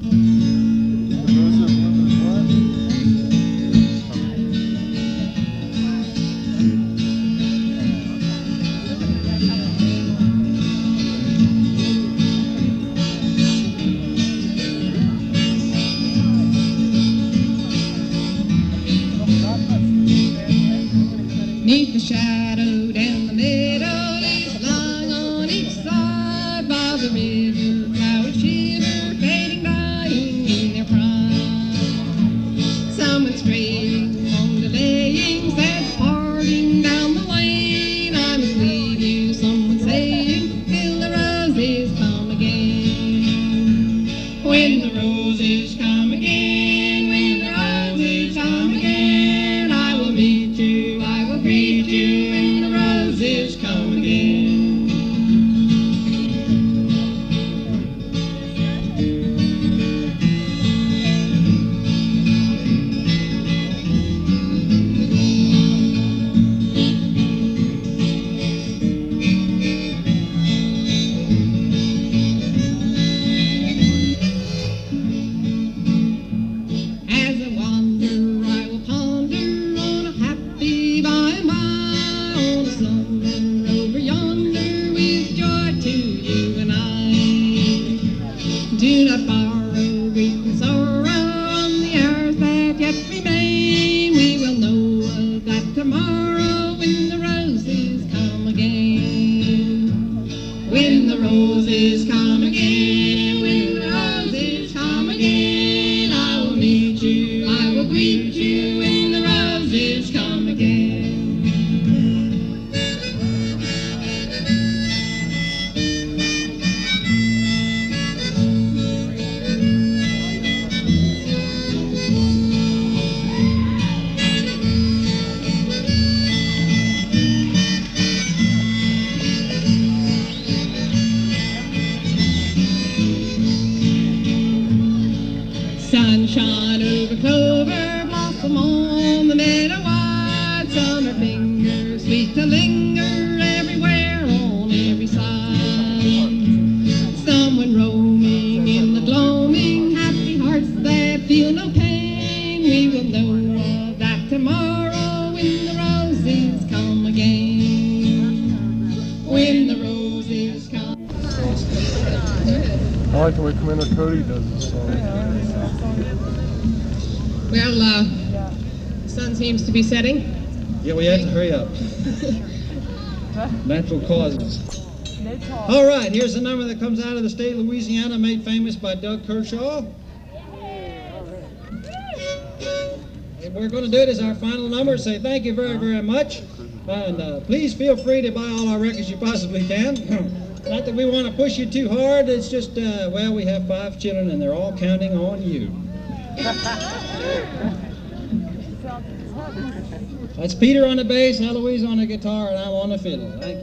Neath the shadow down the meadow, leaves lying on each side by the river, flowers shiver, fading, dying in their prime. Someone straying along the lane said, parting down the lane, I must leave you. Someone saying, till the roses come again. When the roses come again, when the roses come again, I will meet you. Greet you when the roses come again. As I wander, I will ponder on a happy by and by. Do not borrow grief and sorrow on the hours that yet remain. We will know of that tomorrow when the roses come again. When the roses come again, when the roses come again, I will meet you, I will greet you when the roses come again. Sunshine over clover, blossom on the meadow wide, summer fingers sweet to linger everywhere on every side. Someone roaming in the gloaming, happy hearts that feel no pain. We will know of that tomorrow when the roses come again. When the roses come. I like the way Commander Cody does this song. Well, the sun seems to be setting. Yeah, we have to hurry up. Natural causes. All right, here's the number that comes out of the state of Louisiana, made famous by Doug Kershaw. And we're going to do it as our final number. Say thank you very, very much. And please feel free to buy all our records you possibly can. Not that we want to push you too hard. It's just, well, we have 5 children and they're all counting on you. That's Peter on the bass, Eloise on the guitar, and I'm on the fiddle. Thank you.